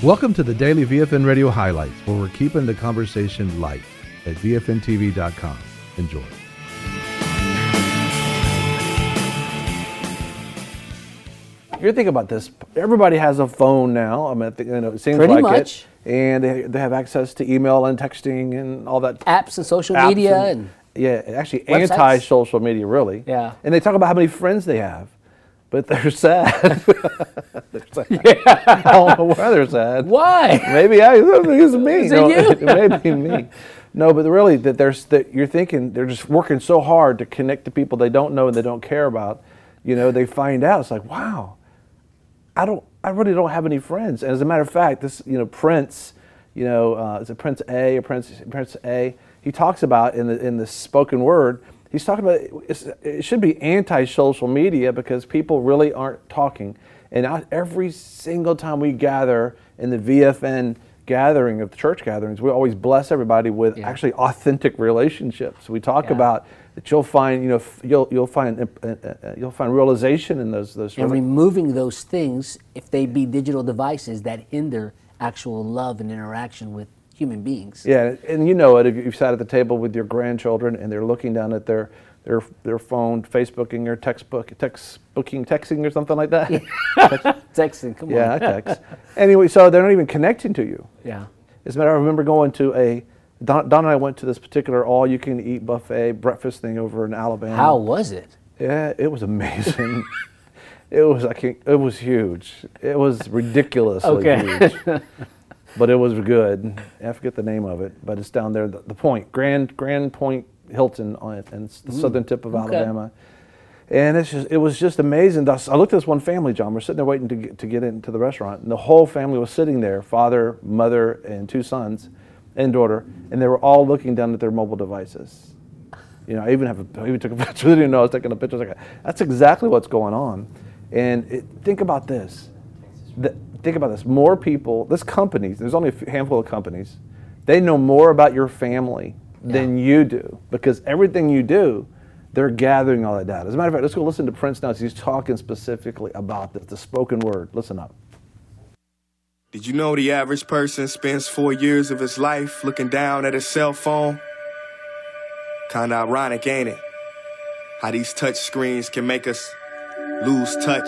Welcome to the Daily VFN Radio Highlights, where we're keeping the conversation light at VFNTV.com. Enjoy. You're thinking about this. Everybody has a phone now. I mean, it seems Pretty like much. it. And they have access to email and texting and all that. Apps and social media. And yeah, actually websites. anti-social media, really. Yeah. And they talk about how many friends they have, but they're sad. They're sad. Yeah. I don't know why they're sad. Why? Maybe it's me. Is it you? It may be me. No, but really, that you're thinking they're just working so hard to connect to people they don't know and they don't care about. You know, they find out, it's like, wow, I really don't have any friends. And as a matter of fact, this, Prince, is it Prince A or Prince A? He talks about in the spoken word, he's talking about it should be anti-social media because people really aren't talking. And every single time we gather in the VFN gathering of the church gatherings, we always bless everybody with actually authentic relationships. We talk about that you'll find, you'll find realization in those. And removing those things, if they be digital devices that hinder actual love and interaction with human beings. Yeah, and you know it if you've sat at the table with your grandchildren and they're looking down at their phone, Facebooking or texting or something like that. Yeah. Texting, come on. Yeah, I text. Anyway, so they're not even connecting to you. Yeah. As a matter, I remember going to Don and I went to this particular all-you-can-eat buffet breakfast thing over in Alabama. How was it? Yeah, it was amazing. It was huge. It was ridiculously huge. But it was good. I forget the name of it, but it's down there. The Point, Grand Point Hilton on it, and it's the southern tip of Alabama. And it was just amazing. I looked at this one family, John. We're sitting there waiting to get into the restaurant, and the whole family was sitting there: father, mother, and two sons and daughter, and they were all looking down at their mobile devices. I even took a picture. They didn't know I was taking a picture. I was like, that's exactly what's going on. And think about this. More people, there's only a handful of companies, they know more about your family than you do, because everything you do, they're gathering all that data. As a matter of fact, let's go listen to Prince now. He's talking specifically about this, the spoken word. Listen up. Did you know the average person spends 4 years of his life looking down at his cell phone? Kinda ironic, ain't it? How these touch screens can make us lose touch.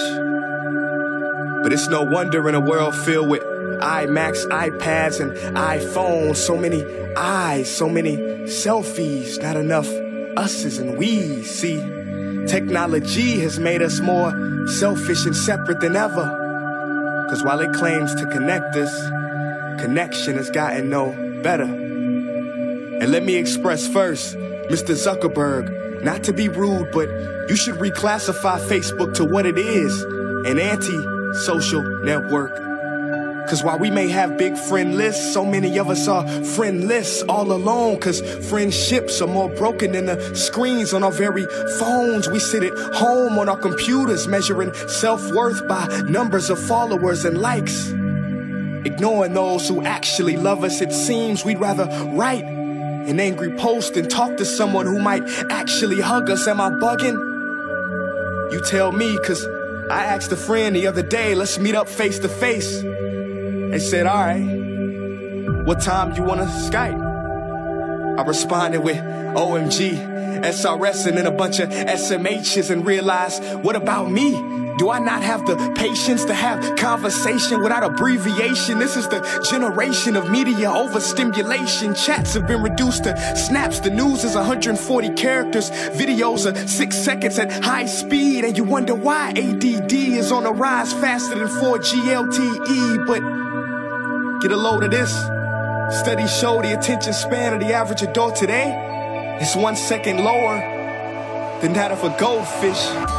But it's no wonder in a world filled with iMacs, iPads, and iPhones, so many eyes, so many selfies, not enough us's and we's. See, technology has made us more selfish and separate than ever. Cause while it claims to connect us, connection has gotten no better. And let me express first, Mr. Zuckerberg, not to be rude, but you should reclassify Facebook to what it is, an anti-social network. Cause while we may have big friend lists, so many of us are friendless all alone. Cause friendships are more broken than the screens on our very phones. We sit at home on our computers measuring self-worth by numbers of followers and likes. Ignoring those who actually love us, it seems we'd rather write an angry post than talk to someone who might actually hug us. Am I bugging? You tell me, cause I asked a friend the other day, let's meet up face to face. They said, all right, what time you want to Skype? I responded with OMG, SRS, and then a bunch of SMHs and realized, what about me? Do I not have the patience to have conversation without abbreviation? This is the generation of media overstimulation. Chats have been reduced to snaps. The news is 140 characters. Videos are 6 seconds at high speed. And you wonder why ADD is on the rise faster than 4G LTE. But get a load of this. Studies show the attention span of the average adult today is 1 second lower than that of a goldfish.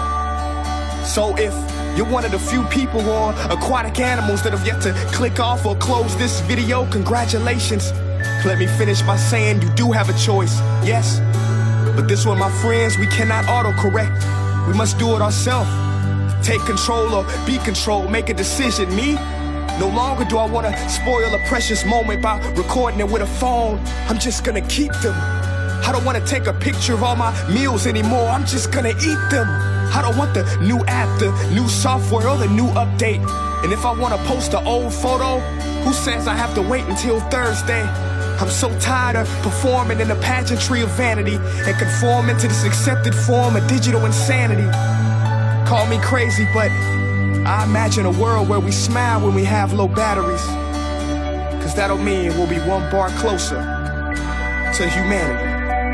So if you're one of the few people or aquatic animals that have yet to click off or close this video, congratulations. Let me finish by saying you do have a choice, yes. But this one, my friends, we cannot autocorrect. We must do it ourselves. Take control or be controlled, make a decision. Me? No longer do I want to spoil a precious moment by recording it with a phone. I'm just gonna keep them. I don't want to take a picture of all my meals anymore. I'm just gonna eat them. I don't want the new app, the new software, or the new update. And if I want to post an old photo, who says I have to wait until Thursday? I'm so tired of performing in the pageantry of vanity and conforming to this accepted form of digital insanity. Call me crazy, but I imagine a world where we smile when we have low batteries. Cause that'll mean we'll be one bar closer to humanity.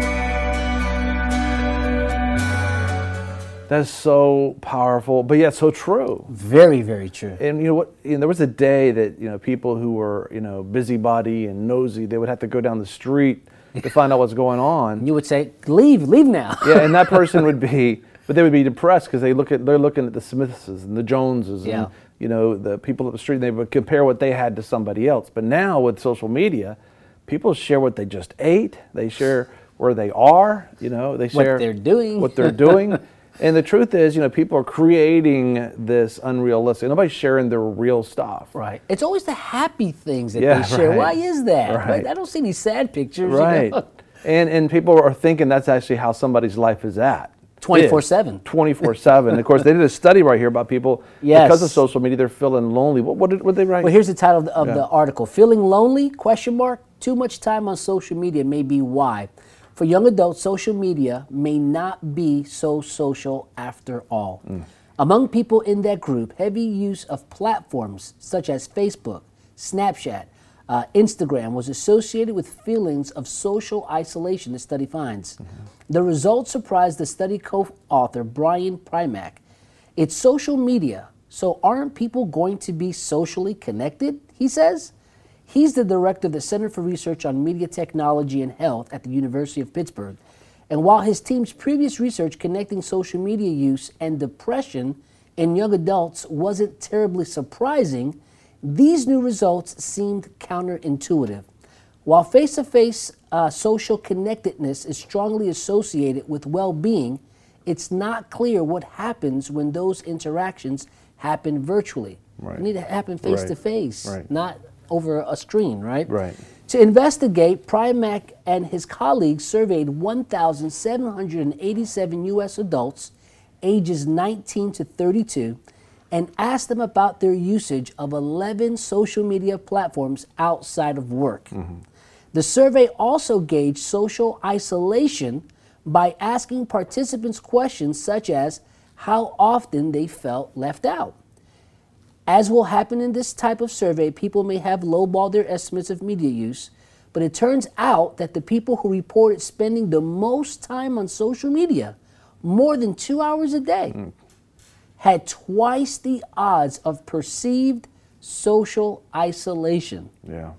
That's so powerful, but yet so true. Very, very true. And you know what? There was a day that people who were busybody and nosy, they would have to go down the street to find out what's going on. You would say, leave now. Yeah, and that person would be, but they would be depressed because they're looking at the Smiths and the Joneses and the people up the street. And they would compare what they had to somebody else. But now with social media, people share what they just ate. They share where they are. They share what they're doing. And the truth is, people are creating this unrealistic. Nobody's sharing their real stuff. Right. It's always the happy things that they share. Right. Why is that? Right. I don't see any sad pictures. Right. And people are thinking that's actually how somebody's life is at. 24/7. 24/7. Of course, they did a study right here about people because of social media. They're feeling lonely. What did they write? Well, here's the title of the article: "Feeling lonely? ? Too much time on social media may be why." For young adults, social media may not be so social after all. Among people in that group, heavy use of platforms such as Facebook, Snapchat, Instagram was associated with feelings of social isolation, the study finds. The results surprised the study co-author Brian Primack. It's social media, so aren't people going to be socially connected, he says? He's the director of the Center for Research on Media Technology and Health at the University of Pittsburgh. And while his team's previous research connecting social media use and depression in young adults wasn't terribly surprising, these new results seemed counterintuitive. While face-to-face social connectedness is strongly associated with well-being, it's not clear what happens when those interactions happen virtually. Right. They need to happen face-to-face, not over a screen, right? Right. To investigate, Primack and his colleagues surveyed 1,787 U.S. adults ages 19 to 32 and asked them about their usage of 11 social media platforms outside of work. The survey also gauged social isolation by asking participants questions such as how often they felt left out. As will happen in this type of survey, people may have lowballed their estimates of media use, but it turns out that the people who reported spending the most time on social media, more than 2 hours a day, had twice the odds of perceived social isolation. Yeah.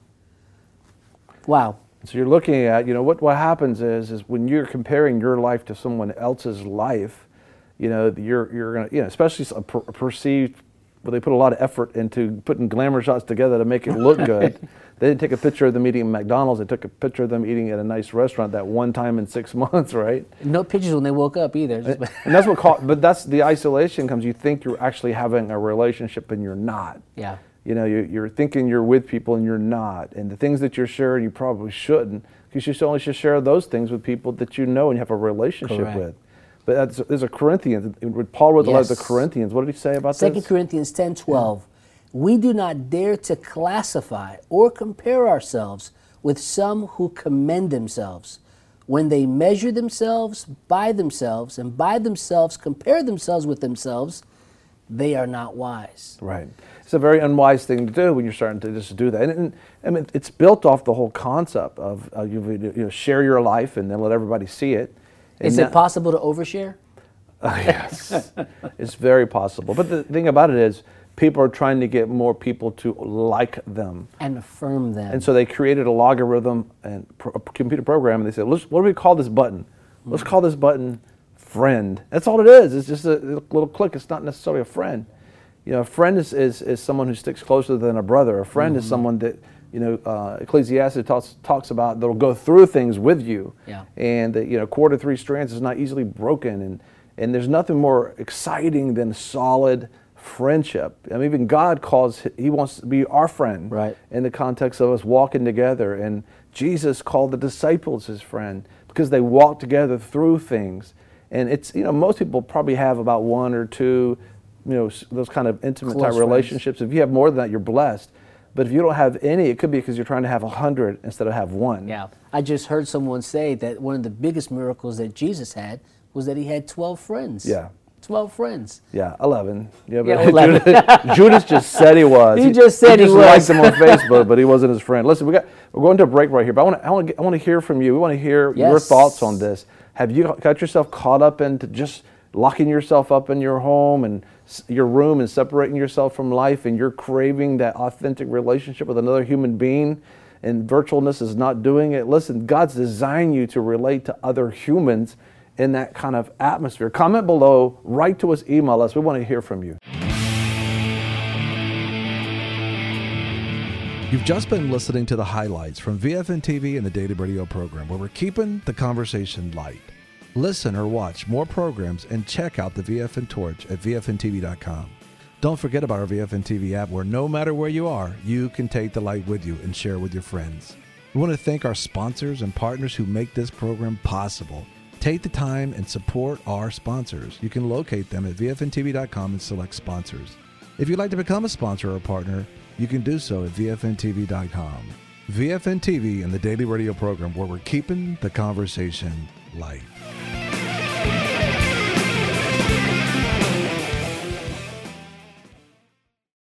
Wow. So you're looking at, what happens is when you're comparing your life to someone else's life, you're going to, especially a perceived. But they put a lot of effort into putting glamour shots together to make it look good. They didn't take a picture of them eating at McDonald's. They took a picture of them eating at a nice restaurant that one time in 6 months, right? No pictures when they woke up either. And that's but that's the isolation comes. You think you're actually having a relationship and you're not. Yeah. You're thinking you're with people and you're not. And the things that you're sharing, you probably shouldn't. Because you only should share those things with people that you know and you have a relationship with. But there's a Corinthians. Paul wrote the letter to the Corinthians. What did he say about this? 2 Corinthians 10:12. We do not dare to classify or compare ourselves with some who commend themselves. When they measure themselves, and by themselves compare themselves with themselves, they are not wise. Right. It's a very unwise thing to do when you're starting to just do that. And I mean, it's built off the whole concept of share your life and then let everybody see it. Is it possible to overshare? Yes, it's very possible. But the thing about it is people are trying to get more people to like them. And affirm them. And so they created a logarithm and a computer program, and they said, what do we call this button? Let's call this button friend. That's all it is. It's just a little click. It's not necessarily a friend. A friend is someone who sticks closer than a brother. A friend is someone that, Ecclesiastes talks about that'll go through things with you. Yeah. And that, cord of 3 strands is not easily broken. And there's nothing more exciting than solid friendship. I mean, even God he wants to be our friend. Right. In the context of us walking together. And Jesus called the disciples his friend because they walked together through things. And it's, most people probably have about one or two, those kind of intimate Close type relationships. If you have more than that, you're blessed. But if you don't have any, it could be because you're trying to have 100 instead of have one. Yeah. I just heard someone say that one of the biggest miracles that Jesus had was that he had 12 friends. Yeah. 12 friends. Yeah, 11. Yeah, Yeah, 11. Judas just said he was. He just said he was. liked him on Facebook, but he wasn't his friend. Listen, we're going to a break right here, but I want to hear from you. We want to hear your thoughts on this. Have you got yourself caught up into just locking yourself up in your home and your room and separating yourself from life, and you're craving that authentic relationship with another human being, and virtualness is not doing it? Listen, God's designed you to relate to other humans in that kind of atmosphere. Comment below, write to us, email us. We want to hear from you. You've just been listening to the highlights from VFN TV and the Daily Radio program, where we're keeping the conversation light. Listen or watch more programs and check out the VFN Torch at VFNTV.com. Don't forget about our VFN TV app, where no matter where you are, you can take the light with you and share with your friends. We want to thank our sponsors and partners who make this program possible. Take the time and support our sponsors. You can locate them at VFNTV.com and select sponsors. If you'd like to become a sponsor or a partner, you can do so at VFNTV.com. VFN TV and the Daily Radio program, where we're keeping the conversation light.